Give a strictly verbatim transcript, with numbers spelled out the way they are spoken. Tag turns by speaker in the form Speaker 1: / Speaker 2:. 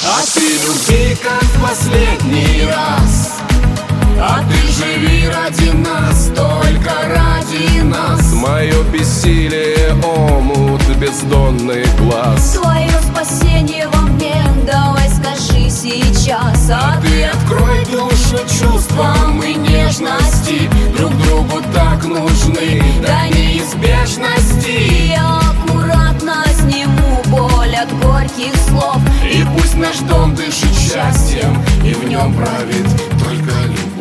Speaker 1: А ты люби, как в последний раз. А ты живи ради нас, только ради нас.
Speaker 2: Мое бессилие, омут бездонный глаз.
Speaker 3: Твое спасение во мне, давай скажи сейчас.
Speaker 1: А ты открой душу чувствам и нежности. Друг другу так нужны до неизбежности.
Speaker 3: Я аккуратно сниму боль от горьких слов.
Speaker 1: И пусть наш дом дышит счастьем, и в нем правит только любовь.